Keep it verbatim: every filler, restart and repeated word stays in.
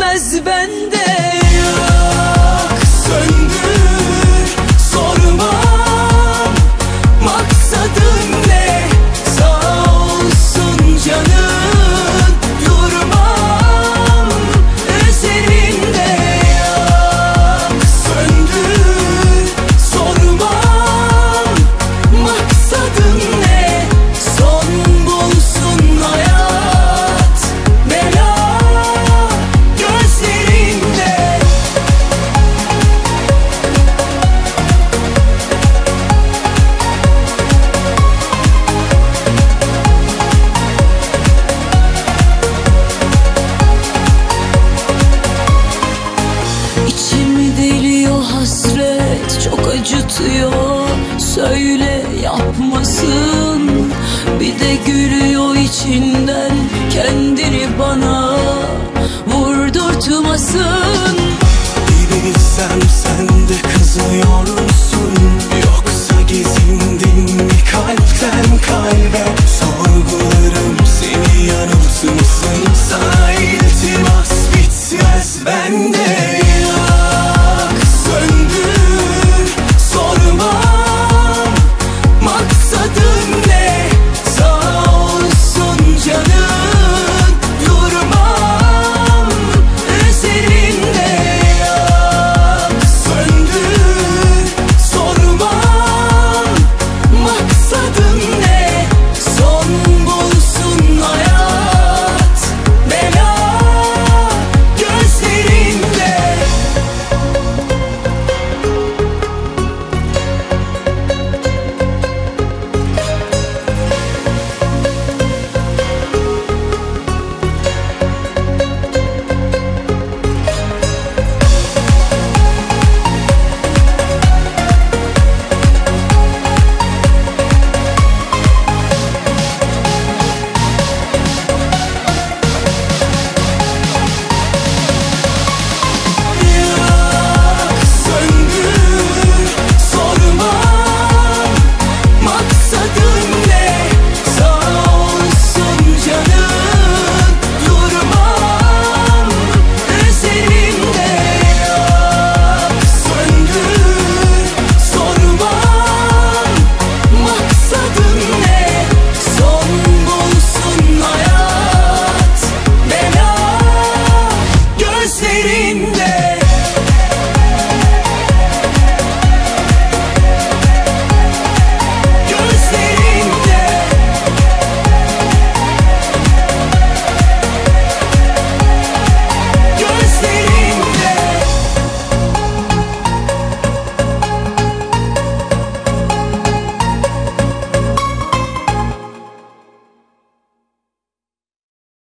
bitmez bende. Yak söndür, sormam maksadın ne, sağ olsun canın, durmam üzerinde. Yak söndür, sormam maksadın ne, son bulsun hayat bela gözlerinde. İçimi deliyor hasret, çok acıtıyor, söyle yapmasın. Bir de gülüyor içinden, kendini bana vurdurtmasın. Bir bilsem sen de kızıyor musun, yoksa gezindin mi kalpten kalbe? Sorgularım seni yanıltmışsın, sana